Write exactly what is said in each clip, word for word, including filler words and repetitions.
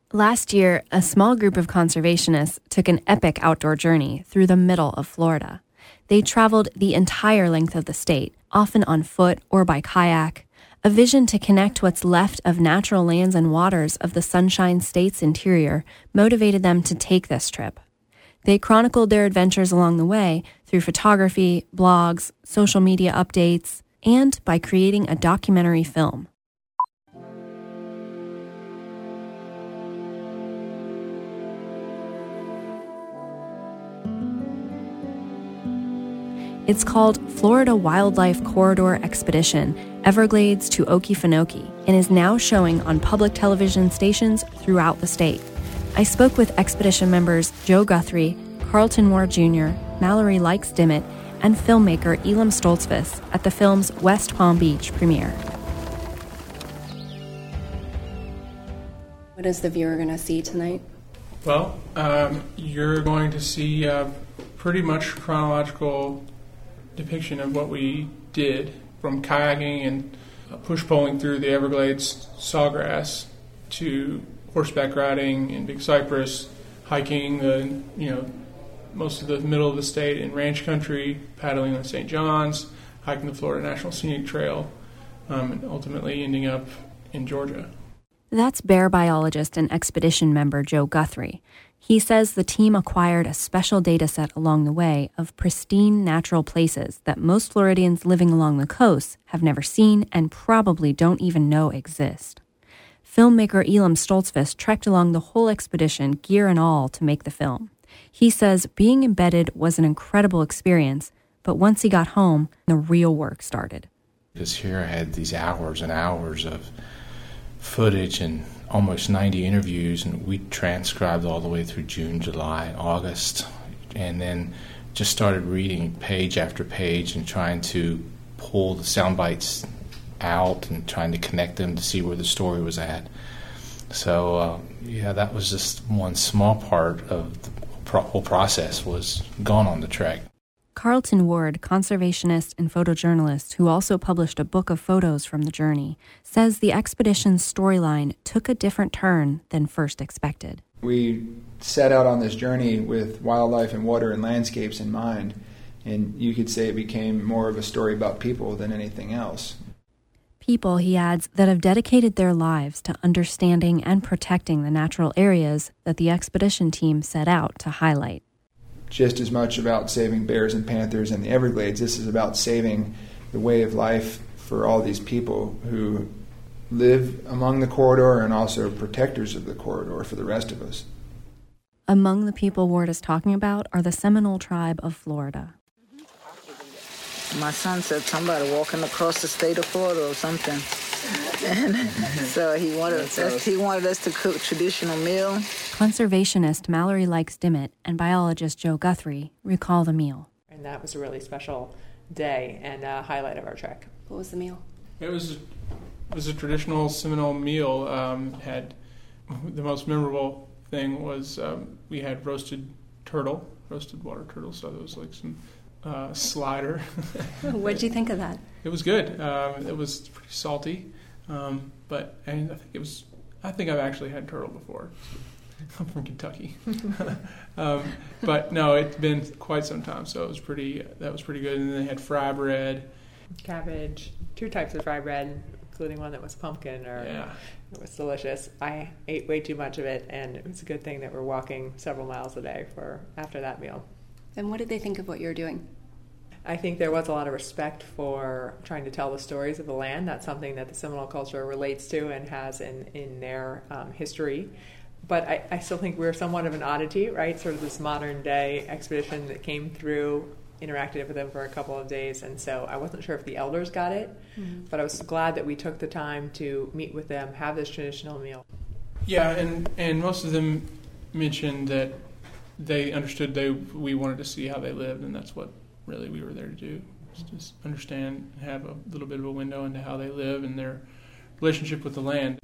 Last year, a small group of conservationists took an epic outdoor journey through the middle of Florida. They traveled the entire length of the state, often on foot or by kayak. A vision to connect what's left of natural lands and waters of the Sunshine State's interior motivated them to take this trip. They chronicled their adventures along the way through photography, blogs, social media updates, and by creating a documentary film. It's called Florida Wildlife Corridor Expedition, Everglades to Okefenokee, and is now showing on public television stations throughout the state. I spoke with expedition members Joe Guthrie, Carlton Ward Junior, Mallory Likes Dimmitt, and filmmaker Elam Stoltzfus at the film's West Palm Beach premiere. What is the viewer going to see tonight? Well, um, you're going to see a pretty much chronological depiction of what we did, from kayaking and push-poling through the Everglades sawgrass to horseback riding in Big Cypress, hiking the you know most of the middle of the state in ranch country, paddling on Saint John's, hiking the Florida National Scenic Trail, um, and ultimately ending up in Georgia. That's bear biologist and expedition member Joe Guthrie. He says the team acquired a special data set along the way of pristine natural places that most Floridians living along the coast have never seen and probably don't even know exist. Filmmaker Elam Stoltzfus trekked along the whole expedition, gear and all, to make the film. He says being embedded was an incredible experience, but once he got home, the real work started. Because here I had these hours and hours of footage and almost ninety interviews, and we transcribed all the way through June, July, August, and then just started reading page after page and trying to pull the sound bites out and trying to connect them to see where the story was at. So, uh, yeah, that was just one small part of the pro- whole process was gone on the trek. Carlton Ward, conservationist and photojournalist who also published a book of photos from the journey, says the expedition's storyline took a different turn than first expected. We set out on this journey with wildlife and water and landscapes in mind, and you could say it became more of a story about people than anything else. People, he adds, that have dedicated their lives to understanding and protecting the natural areas that the expedition team set out to highlight. Just as much about saving bears and panthers in the Everglades, this is about saving the way of life for all these people who live among the corridor and also protectors of the corridor for the rest of us. Among the people Ward is talking about are the Seminole tribe of Florida. My son said somebody walking across the state of Florida or something. And so he wanted us, he wanted us to cook traditional meal. Conservationist Mallory Likes Dimmitt and biologist Joe Guthrie recall the meal. And that was a really special day and a highlight of our trek. What was the meal? It was it was a traditional Seminole meal. Um, had the most memorable thing was um, we had roasted turtle, roasted water turtle. So there was like some uh, slider. What did you think of that? It was good. Um, it was pretty salty, um, but and I think it was. I think I've actually had turtle before. I'm from Kentucky, um, but no, it's been quite some time. So it was pretty. That was pretty good. And then they had fry bread, cabbage, two types of fry bread, including one that was pumpkin. Or yeah, it was delicious. I ate way too much of it, and it was a good thing that we're walking several miles a day for after that meal. And what did they think of what you were doing? I think there was a lot of respect for trying to tell the stories of the land. That's something that the Seminole culture relates to and has in, in their um, history. But I, I still think we're somewhat of an oddity, right? Sort of this modern day expedition that came through, interacted with them for a couple of days. And so I wasn't sure if the elders got it, mm-hmm. but I was glad that we took the time to meet with them, have this traditional meal. Yeah, and, and most of them mentioned that they understood they we wanted to see how they lived, and that's what really we were there to do, is just understand and have a little bit of a window into how they live and their relationship with the land.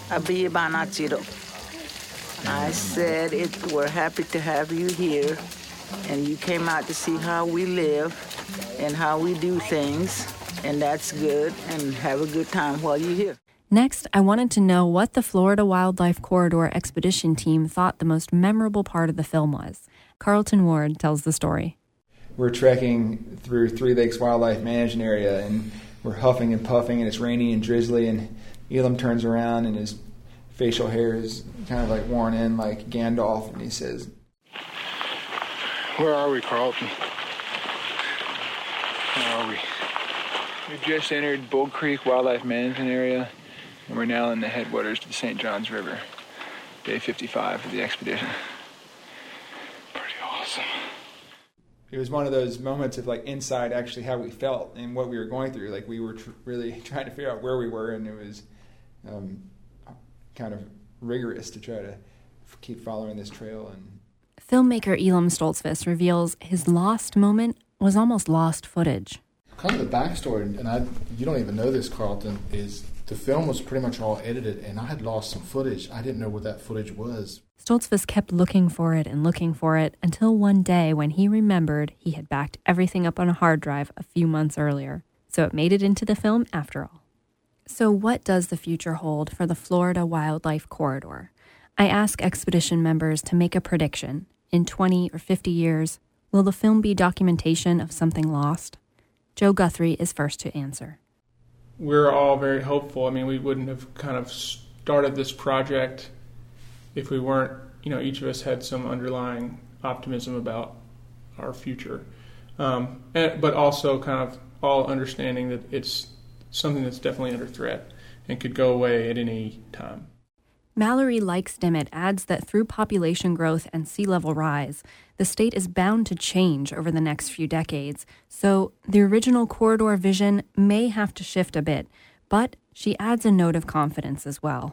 Abiyabanachiro. I said it, we're happy to have you here, and you came out to see how we live and how we do things, and that's good, and have a good time while you're here. Next, I wanted to know what the Florida Wildlife Corridor expedition team thought the most memorable part of the film was. Carlton Ward tells the story. We're trekking through Three Lakes Wildlife Management Area, and we're huffing and puffing, and it's rainy and drizzly, and Elam turns around, and his facial hair is kind of like worn in like Gandalf, and he says, "Where are we, Carlton? Where are we?" We've just entered Bull Creek Wildlife Management Area, and we're now in the headwaters to the Saint Johns River. Day fifty-five of the expedition. Pretty awesome. It was one of those moments of like inside actually how we felt and what we were going through. Like we were tr- really trying to figure out where we were, and it was um, kind of rigorous to try to f- keep following this trail. And filmmaker Elam Stoltzfus reveals his lost moment was almost lost footage. Kind of the backstory, and I, you don't even know this, Carlton, is the film was pretty much all edited, and I had lost some footage. I didn't know what that footage was. Stoltzfus kept looking for it and looking for it until one day when he remembered he had backed everything up on a hard drive a few months earlier. So it made it into the film after all. So what does the future hold for the Florida Wildlife Corridor? I ask expedition members to make a prediction. In twenty or fifty years, will the film be documentation of something lost? Joe Guthrie is first to answer. We're all very hopeful. I mean, we wouldn't have kind of started this project if we weren't, you know, each of us had some underlying optimism about our future. Um, and, but also kind of all understanding that it's something that's definitely under threat and could go away at any time. Mallory Likes-Dimmitt adds that through population growth and sea level rise, the state is bound to change over the next few decades, so the original corridor vision may have to shift a bit, but she adds a note of confidence as well.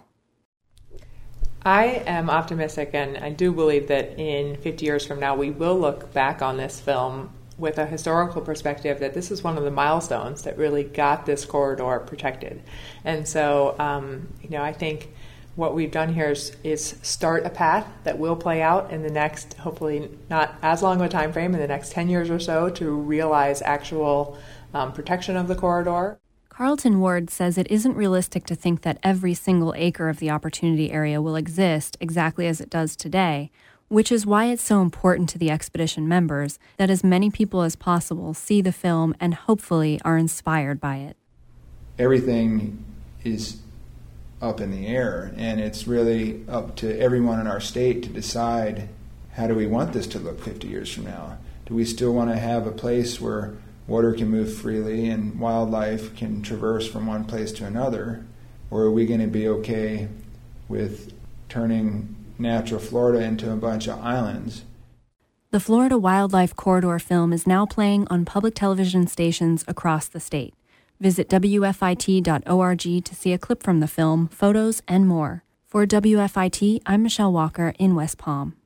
I am optimistic, and I do believe that in fifty years from now, we will look back on this film with a historical perspective that this is one of the milestones that really got this corridor protected. And so, um, you know, I think what we've done here is, is start a path that will play out in the next, hopefully not as long of a time frame, in the next ten years or so, to realize actual um, protection of the corridor. Carlton Ward says it isn't realistic to think that every single acre of the opportunity area will exist exactly as it does today, which is why it's so important to the expedition members that as many people as possible see the film and hopefully are inspired by it. Everything is up in the air, and it's really up to everyone in our state to decide, how do we want this to look fifty years from now? Do we still want to have a place where water can move freely and wildlife can traverse from one place to another? Or are we going to be okay with turning natural Florida into a bunch of islands? The Florida Wildlife Corridor film is now playing on public television stations across the state. Visit W F I T dot org to see a clip from the film, photos, and more. For W F I T, I'm Michelle Walker in West Palm.